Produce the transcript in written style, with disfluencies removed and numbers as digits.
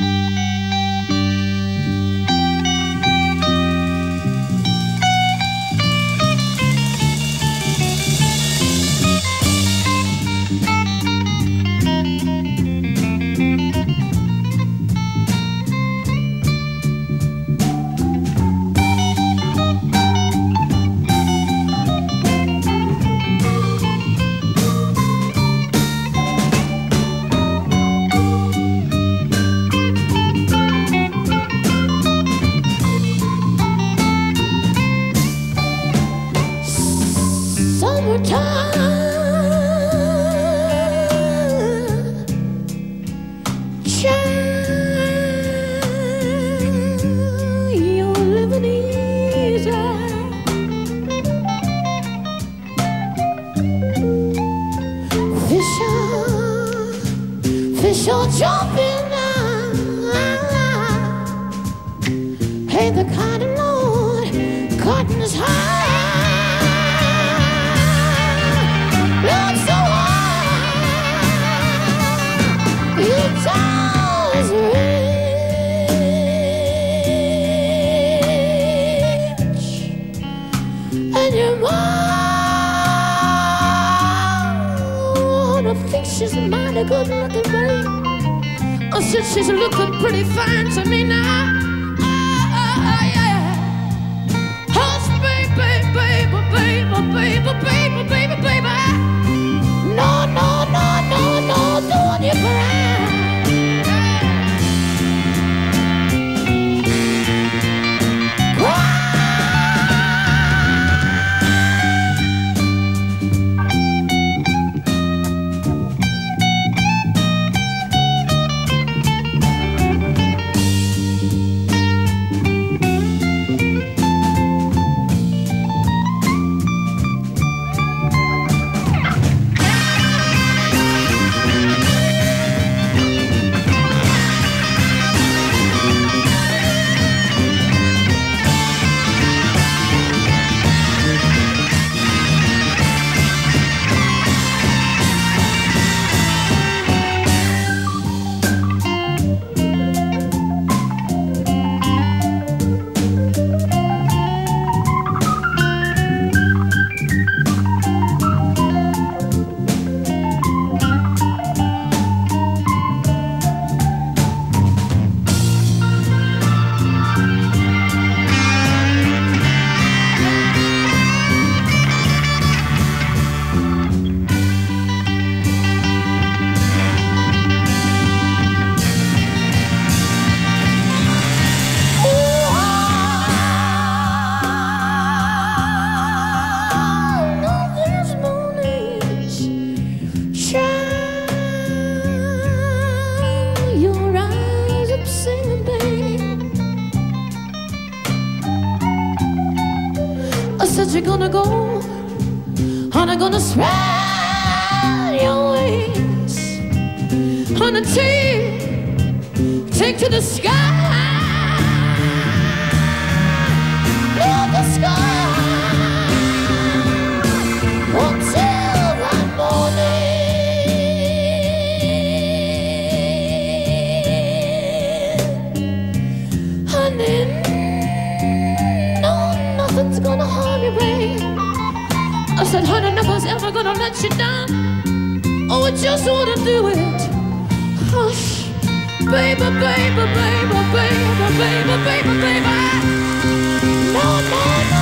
Fish are jumping now. Hey, the cotton Lord, cotton is high. Lord, so high. Your town is rich, and your mom, I think she's mighty good looking, babe. I said she's looking pretty fine to me now. Yeah. Hush, baby, baby, baby, baby, baby, baby, baby. No, no, no, no, no, don't you cry. You're gonna go, honey, gonna spread your wings, honey, take to the sky, love the sky, until that morning, honey, no, nothing's gonna harm you, babe. I said, honey, nothing's ever gonna let you down. Oh, I just wanna do it. Hush, baby, baby, baby, baby, baby, baby, baby. No, no, no.